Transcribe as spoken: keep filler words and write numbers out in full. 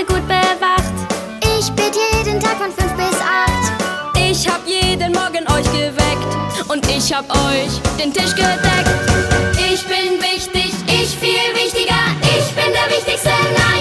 Sonne gut bewacht. Ich bete jeden Tag von fünf bis acht. Ich hab jeden Morgen euch geweckt und ich hab euch den Tisch gedeckt. Ich bin wichtig, ich viel wichtiger, ich bin der wichtigste. Nein.